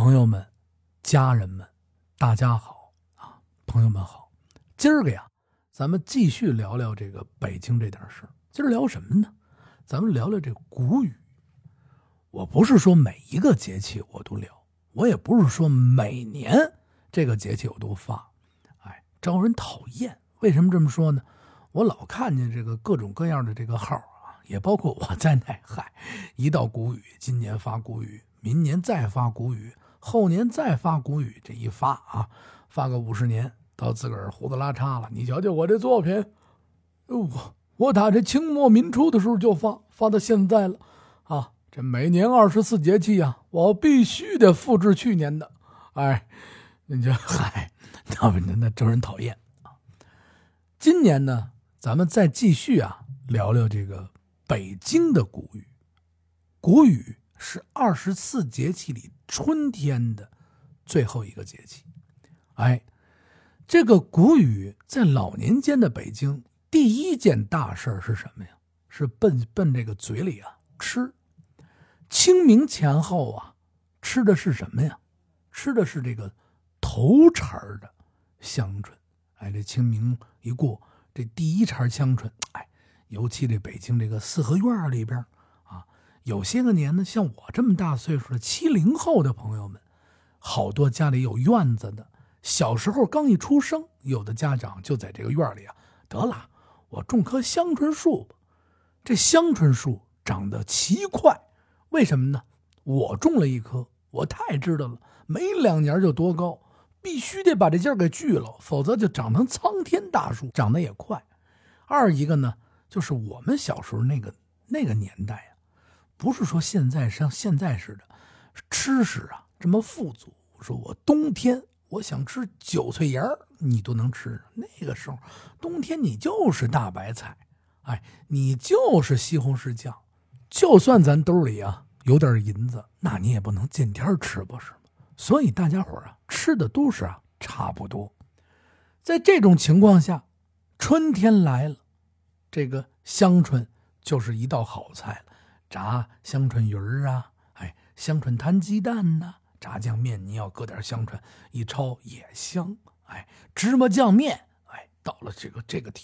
朋友们、家人们，大家好啊！朋友们好，今儿个呀，咱们继续聊聊这个北京这点事儿。今儿聊什么呢？咱们聊聊这谷雨。我不是说每一个节气我都聊，我也不是说每年这个节气我都发，招人讨厌。为什么这么说呢？我老看见这个各种各样的这个号啊，也包括我在内，一到谷雨，今年发谷雨，明年再发谷雨，后年再发谷雨，这一发啊，发个50年，到自个儿胡子拉碴了。你瞧瞧我这作品，我打这清末民初的时候就发到现在了啊！这每年24节气啊，我必须得复制去年的。你就那招人讨厌啊！今年呢，咱们再继续聊聊这个北京的谷雨。谷雨是24节气里春天的最后一个节气。这个谷雨在老年间的北京，第一件大事是什么呀？是奔这个嘴里吃。清明前后吃的是什么呀？吃的是这个头茬的香椿。这清明一过，这第一茬香椿，尤其这北京这个四合院里边有些个年呢，像我这么大岁数的70后的朋友们，好多家里有院子的，小时候刚一出生，有的家长就在这个院里得了，我种棵香椿树吧。这香椿树长得奇快，为什么呢？我种了一棵，我太知道了，没2年就多高，必须得把这劲儿给锯了，否则就长成苍天大树，长得也快。二一个呢，就是我们小时候那个年代不是说现在像现在似的吃食这么富足。说我冬天我想吃韭菜芽你都能吃，那个时候冬天你就是大白菜，你就是西红柿酱，就算咱兜里有点银子，那你也不能见天吃，不是吗？所以大家伙吃的都是差不多。在这种情况下，春天来了，这个香椿就是一道好菜了。炸香椿鱼香椿摊鸡蛋炸酱面你要搁点香椿一焯也香。芝麻酱面，到了这个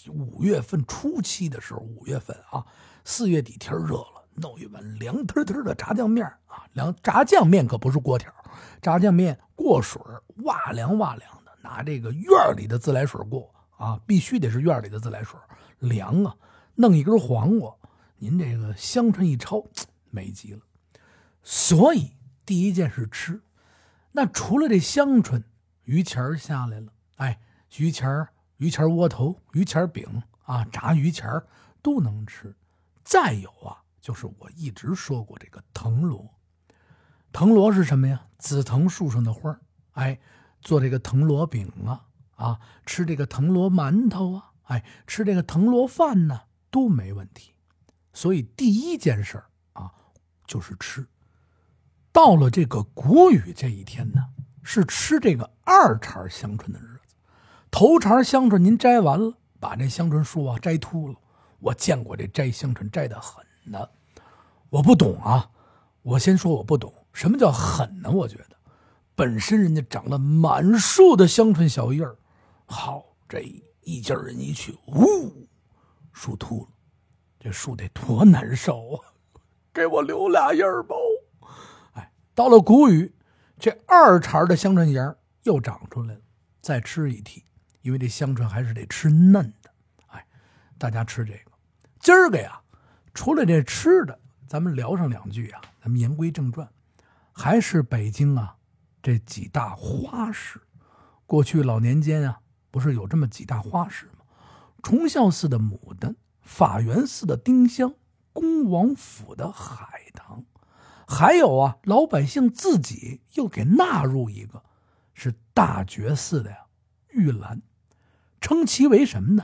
5月份初期的时候，5月份4月底天热了，弄一碗凉腾腾的炸酱面炸酱面可不是锅条，炸酱面过水哇凉的，拿这个院里的自来水过必须得是院里的自来水，凉弄一根黄瓜，您这个香椿一焯美极了。所以第一件是吃。那除了这香椿，鱼钱下来了，鱼钱窝头、鱼钱饼炸鱼钱都能吃。再有就是我一直说过这个藤萝。藤萝是什么呀？紫藤树上的花做这个藤萝饼吃这个藤萝馒头吃这个藤萝饭都没问题。所以第一件事就是吃。到了这个谷雨这一天呢，是吃这个2茬香椿的日子。头茬香椿您摘完了，把这香椿树摘秃了。我见过这摘香椿摘得狠的，我不懂我先说我不懂什么叫狠呢？我觉得本身人家长了满树的香椿小叶儿，好，这一家人一去，树秃了，这树得多难受给我留俩叶儿吧。到了谷雨，这2茬的香椿芽又长出来了，再吃一屉，因为这香椿还是得吃嫩的。大家吃这个。今儿个除了这吃的，咱们聊上2句咱们言归正传，还是北京这几大花市。过去老年间不是有这么几大花市吗？崇孝寺的牡丹，法源寺的丁香，恭王府的海棠，还有老百姓自己又给纳入一个，是大觉寺的玉兰，称其为什么呢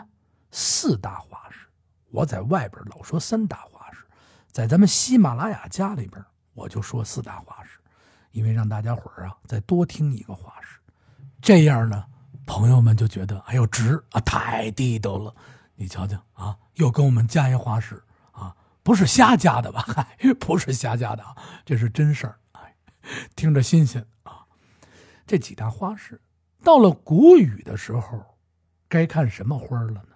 ？4大花市。我在外边老说3大花市，在咱们喜马拉雅家里边我就说4大花市，因为让大家伙再多听一个花市，这样呢朋友们就觉得值太地道了。你瞧瞧又跟我们加一花市不是瞎加的吧？不是瞎加的这是真事儿。听着新鲜这几大花市。到了谷雨的时候，该看什么花了呢？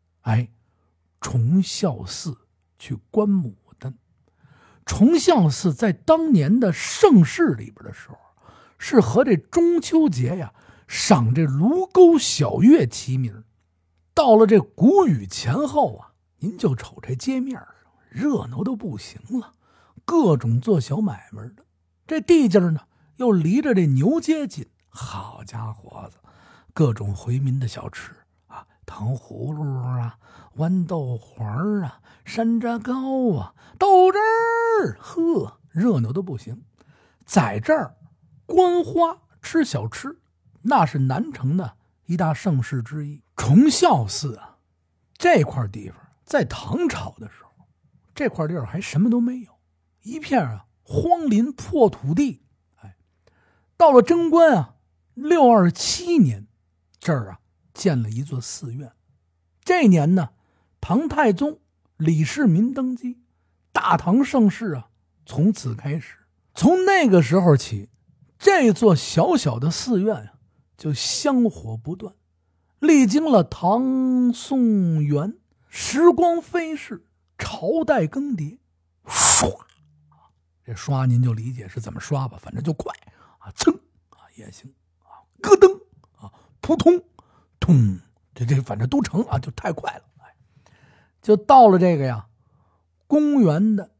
崇孝寺去观牡丹。崇孝寺在当年的盛世里边的时候，是和这中秋节呀赏这卢沟晓月齐名。到了这谷雨前后啊，您就瞅这街面上热闹都不行了，各种做小买卖的。这地界呢又离着这牛街近，好家伙子，各种回民的小吃啊，糖葫芦啊，豌豆黄啊，山楂糕啊，豆汁儿，呵，热闹都不行。在这儿观花吃小吃，那是南城的一大盛事之一。崇孝寺啊，这块地方在唐朝的时候，这块地儿还什么都没有，一片啊荒林破土地。到了贞观啊627年，这儿啊建了一座寺院。这年呢，唐太宗李世民登基，大唐盛世啊从此开始。从那个时候起，这座小小的寺院啊就香火不断。历经了唐宋元，时光飞逝，朝代更迭，唰，这刷您就理解是怎么刷吧，反正就快啊，噌啊也行啊，咯噔啊，扑通通，这反正都成啊，就太快了。就到了这个呀，公元的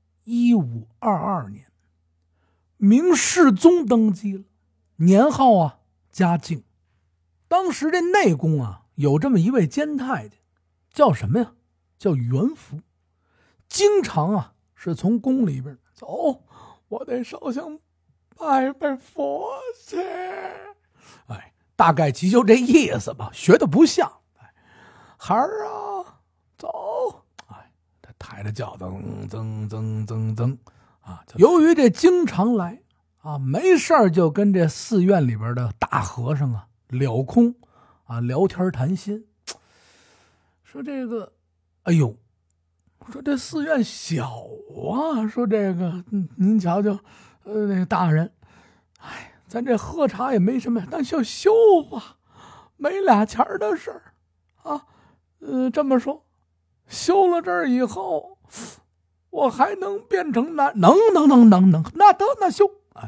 1522年，明世宗登基了，年号啊嘉靖。当时这内宫啊有这么一位监太监，叫什么呀？叫元福。经常啊是从宫里边走，我得烧香拜拜佛去。大概其就这意思吧，学的不像。孩儿啊，走。他抬着轿噔噔噔噔噔啊。由于这经常来啊，没事儿就跟这寺院里边的大和尚啊了空啊，聊天谈心。说这个，哎呦，说这寺院小啊，说这个，您瞧瞧，那个大人，咱这喝茶也没什么，但就修吧，没俩钱的事儿啊。这么说，修了这儿以后，我还能变成能，那得那修。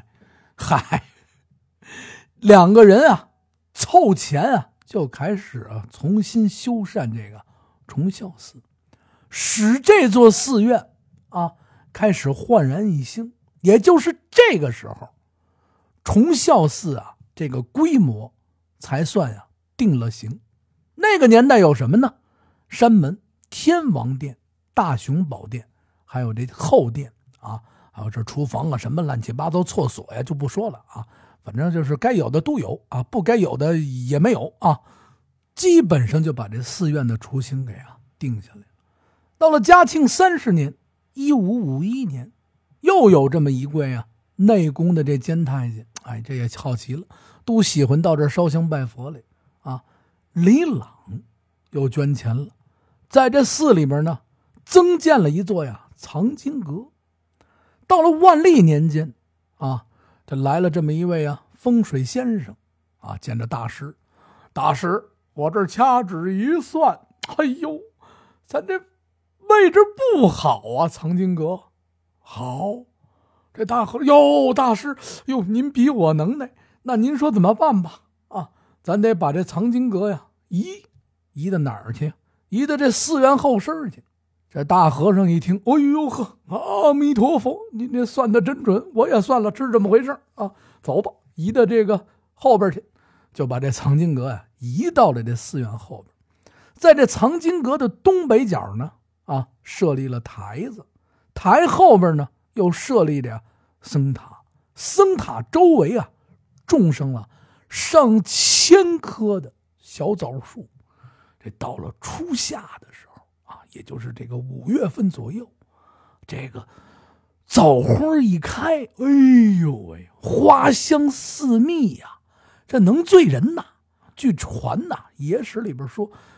两个人啊凑钱啊，就开始啊重新修缮这个崇孝寺，使这座寺院啊开始焕然一新。也就是这个时候，崇孝寺啊这个规模才算呀定了型。那个年代有什么呢？山门、天王殿、大雄宝殿，还有这后殿啊，还有这厨房啊，什么乱七八糟厕所呀就不说了啊。反正就是该有的都有啊，不该有的也没有啊，基本上就把这寺院的雏形给定下来了。到了嘉庆30年，1551年，又有这么一位啊内宫的这监太监，这也好奇了，都喜欢到这烧香拜佛来啊。李朗又捐钱了，在这寺里边呢增建了一座呀藏经阁。到了万历年间啊，这来了这么一位啊风水先生啊，见着大师，大师，我这掐指一算，哎呦，咱这位置不好啊，藏经阁好。这大和哟，大师哟，您比我能耐，那您说怎么办吧？啊，咱得把这藏经阁呀移到哪儿去？移到这寺院后身去。这大和尚一听，哎呦呵，阿弥陀佛，您这算的真准，我也算了，是这么回事啊。走吧，移到这个后边去，就把这藏经阁呀移到了这寺院后边。在这藏经阁的东北角呢，设立了台子，台后边呢又设立着僧塔，僧塔周围种上了上千棵的小枣树。这到了初夏的时候也就是这个5月份左右，这个枣花一开，哎呦喂，花香四密呀，这能醉人呐。据传呐，野史里边说，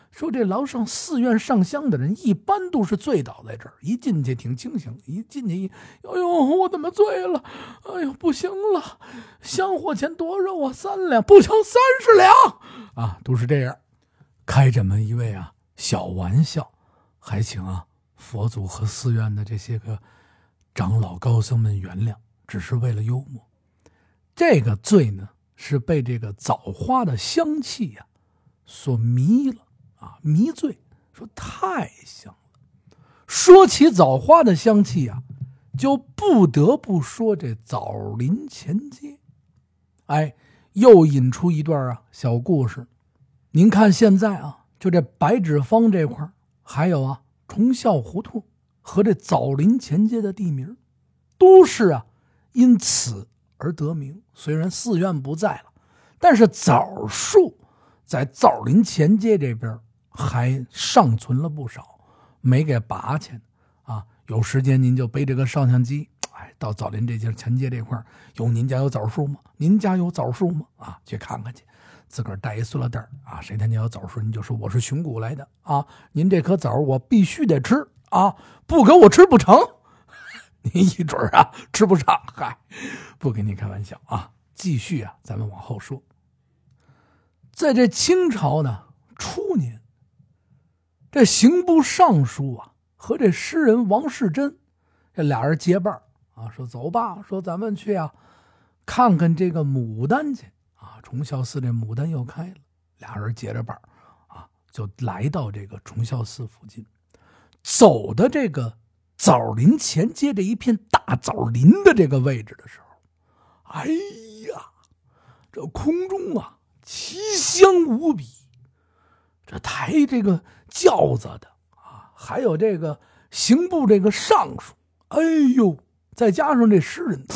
说这老上寺院上香的人一般都是醉倒在这儿，一进去挺清醒，一进去哎呦我怎么醉了，哎呦不行了，香火钱多少啊，3两，不行30两啊，都是这样开这么一位啊小玩笑，还请佛祖和寺院的这些个长老高僧们原谅，只是为了幽默。这个醉呢是被这个枣花的香气所迷了迷醉，说太香了。说起枣花的香气就不得不说这枣林前街。又引出一段小故事。您看现在就这白纸坊这块还有崇孝胡同和这枣林前街的地名，都是因此而得名。虽然寺院不在了，但是枣树在枣林前街这边还尚存了不少，没给拔去有时间您就背这个照相机，到枣林这前街这块您家有枣树吗？您家有枣树吗？去看看去，自个儿带一塑料袋谁他家有枣树，您就说我是寻古来的您这颗枣我必须得吃不给我吃不成。您一准吃不上，不跟你开玩笑继续咱们往后说。在这清朝呢初年，这刑部尚书和这诗人王世贞这俩人结伴说走吧，说咱们去看看这个牡丹去崇孝寺这牡丹又开了。俩人结着伴就来到这个崇孝寺附近，走的这个枣林前街这一片大枣林的这个位置的时候，这空中奇香无比。这抬这个轿子的还有这个刑部这个尚书，再加上这诗人，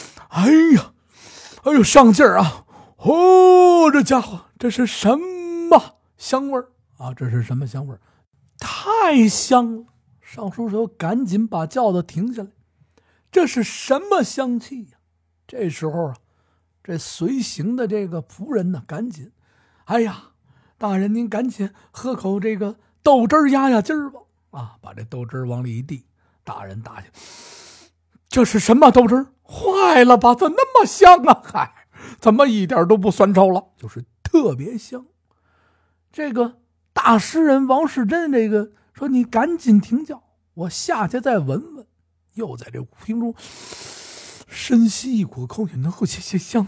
上劲儿这家伙这是什么香味儿这是什么香味儿？太香了！尚书说赶紧把轿子停下来，这是什么香气这时候这随行的这个仆人呢赶紧，大人您赶紧喝口这个豆汁压压惊儿吧把这豆汁往里一递。大人大爷，这是什么豆汁？坏了吧，怎么那么香怎么一点都不酸臭了，就是特别香。这个大诗人王世贞这个说你赶紧停轿，我下去再闻闻。又在这厅中深吸一口空气，能够香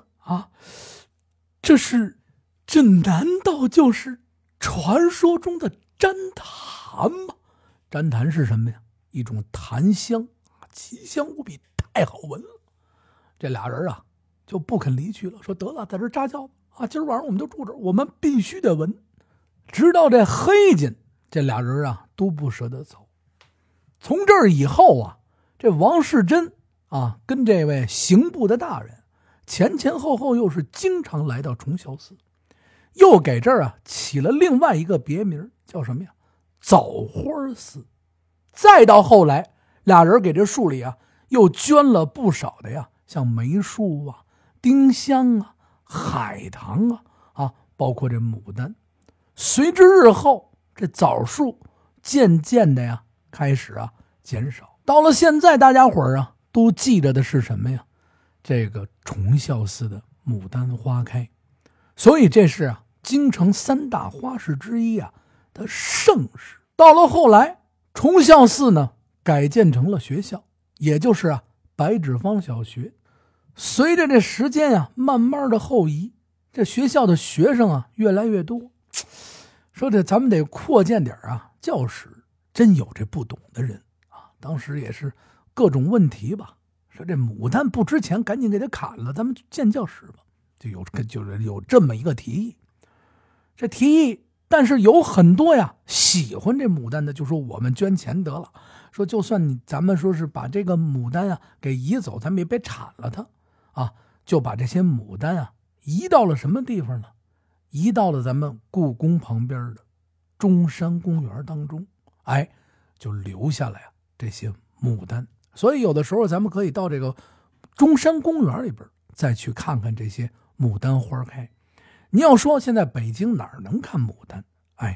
这难道就是传说中的粘檀吗？粘檀是什么呀？一种檀香，奇香无比，太好闻了。这俩人就不肯离去了，说得了，在这扎轿今儿晚上我们就住这儿，我们必须得闻。直到这黑进，这俩人都不舍得走。从这儿以后这王世贞跟这位刑部的大人前后又是经常来到崇孝寺，又给这儿起了另外一个别名，叫什么呀？枣花寺。再到后来，俩人给这树里又捐了不少的像梅树丁香海棠包括这牡丹。随之日后，这枣树渐渐的开始减少。到了现在，大家伙儿都记着的是什么呀？这个崇孝寺的牡丹花开。所以这是京城3大花市之一的盛事。到了后来，崇孝寺呢改建成了学校，也就是白纸坊小学。随着这时间慢慢的后移，这学校的学生越来越多。说这咱们得扩建点教室，真有这不懂的人当时也是各种问题吧，说这牡丹不值钱，赶紧给它砍了，咱们建教室吧，就是有这么一个提议。这提议，但是有很多喜欢这牡丹的，就说我们捐钱得了，说就算咱们说是把这个牡丹给移走，咱们也别铲了它就把这些牡丹移到了什么地方呢？移到了咱们故宫旁边的中山公园当中，就留下来这些牡丹。所以有的时候咱们可以到这个中山公园里边再去看看这些牡丹花开。你要说现在北京哪儿能看牡丹？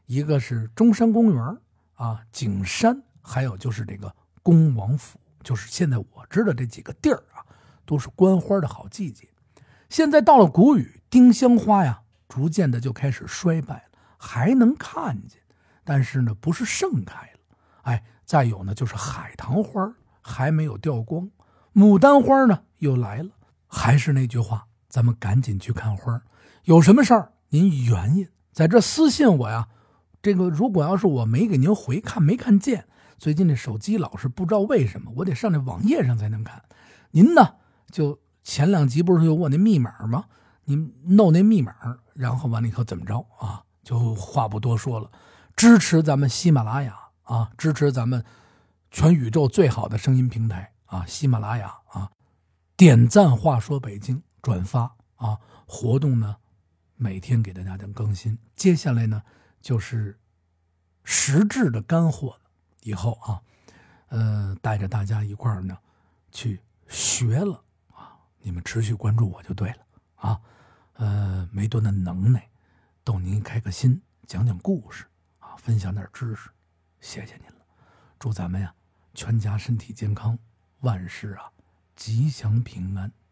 一个是中山公园啊、景山，还有就是这个恭王府，就是现在我知道这几个地儿啊，都是观花的好季节。现在到了谷雨，丁香花呀，逐渐的就开始衰败了，还能看见，但是呢，不是盛开了。哎，再有呢，就是海棠花还没有掉光，牡丹花呢又来了。还是那句话，咱们赶紧去看花。有什么事儿您原因在这私信我呀。这个如果要是我没给您回看没看见，最近这手机老是不知道为什么，我得上这网页上才能看。您呢，就前2集不是有我那密码吗？您弄那密码，然后完了以后怎么着啊？就话不多说了，支持咱们喜马拉雅啊，支持咱们全宇宙最好的声音平台啊，喜马拉雅啊，点赞话说北京，转发啊，活动呢每天给大家的更新。接下来呢就是实质的干货了，以后啊带着大家一块儿呢去学了啊，你们持续关注我就对了啊。没多大能耐，逗您开个心，讲讲故事啊，分享点知识，谢谢您了。祝咱们呀全家身体健康，万事啊吉祥平安。